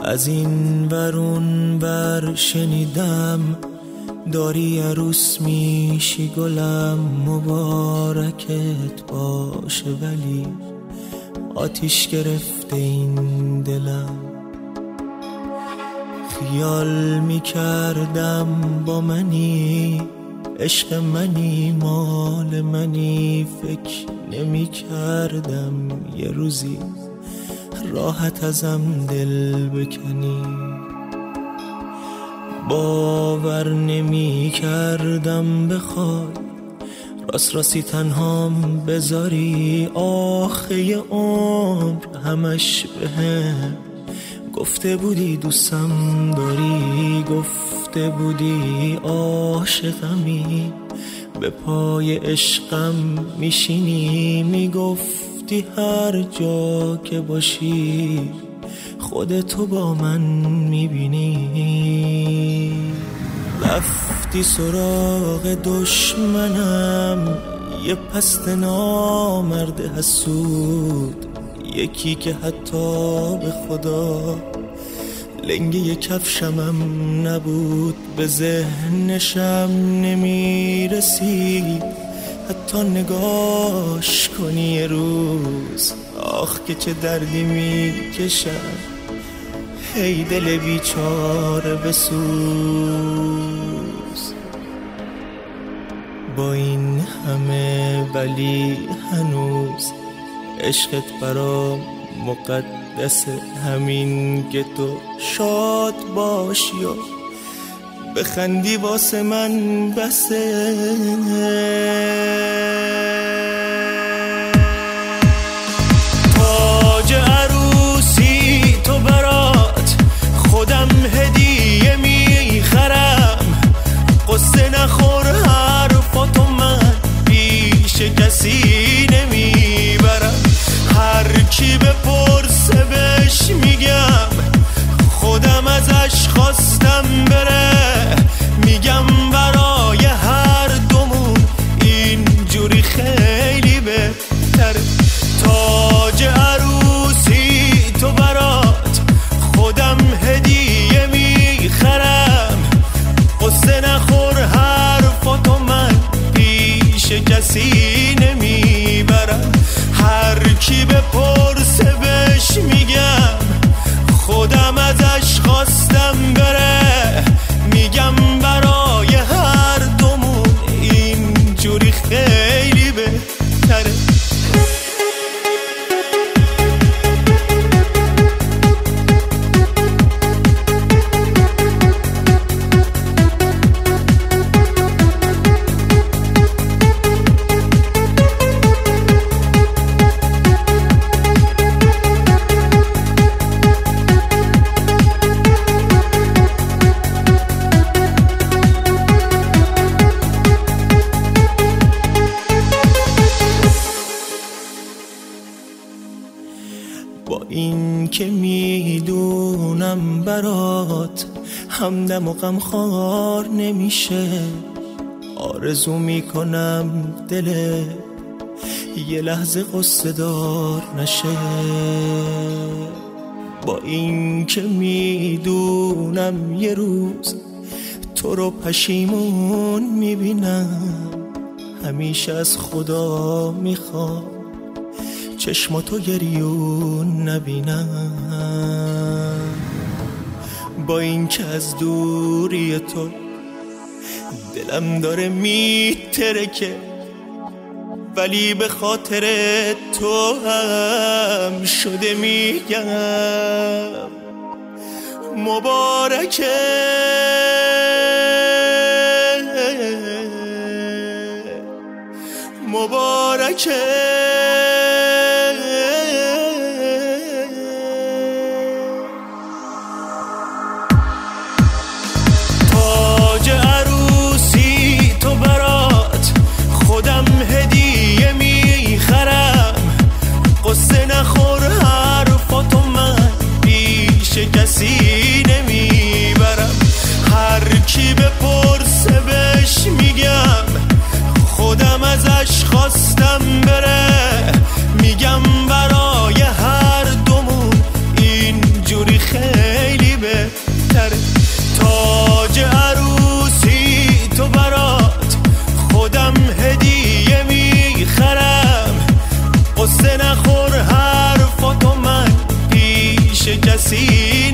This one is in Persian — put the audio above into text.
از این ورون بر شنیدم داری عروس میشی گلم، مبارکت باشه ولی آتیش گرفته این دلم. خیال میکردم با منی، عشق منی، مال منی، فکر نمیکردم یه روزی راحت ازم دل بکنی. باور نمیکردم بخوای راست راستی تنهام بذاری، آخه عمر همش بهم گفته بودی دوستم داری، گفته بودی عاشقمی، به پای عشقم میشینی، میگفتی هر جا که باشی خودتو با من میبینی. رفتی سراغ دشمنم، یه پست نامرد حسود، یکی که حتی به خدا لنگه کفشمم نبود، به ذهنشم نمیرسید حتی نگاش کنی یه روز. آخ که چه دردی میکشم، هی دل بیچاره بسوز. با این همه ولی هنوز عشقت برام مقدسه، همین که تو شاد باشی و بخندی واسه من بسه. تاج عروسی تو برات خودم هدیه میخرم، قصه نخور حرفاتو من پیش کسی نمیبرم. هر کی بپرسه بهش میگم خودم ازش خواستم بره، میگم برای هر دومون اینجوری خیلی بهتره. تاج عروسی تو برات خودم هدیه میخرم، قصه نخور حرفاتو من پیش کسی نمیبرم. هر کی بپرسه بهش میگم خودم ازش خواستم بره، میگم برای هر دومون اینجوری خیلی بهتره. با این که میدونم برات همدم و غمخوار نمیشه، آرزو میکنم دل یه لحظه قصه دار نشه. با این که میدونم یه روز تو رو پشیمون میبینم، همیشه از خدا میخوام چشماتو گریون نبینم. با این که از دوری تو دلم داره میترکه، ولی به خاطر تو هم شده میگم مبارکه. مبارکه. تاج عروسی تو برات خودم هدیه میخرم، قصه نخور حرفاتو من پیش کسی نمیبرم. هر کی بپرسه بهش میگم خودم ازش خواستم بره، قصه نخور حرفاتو من پیش کسی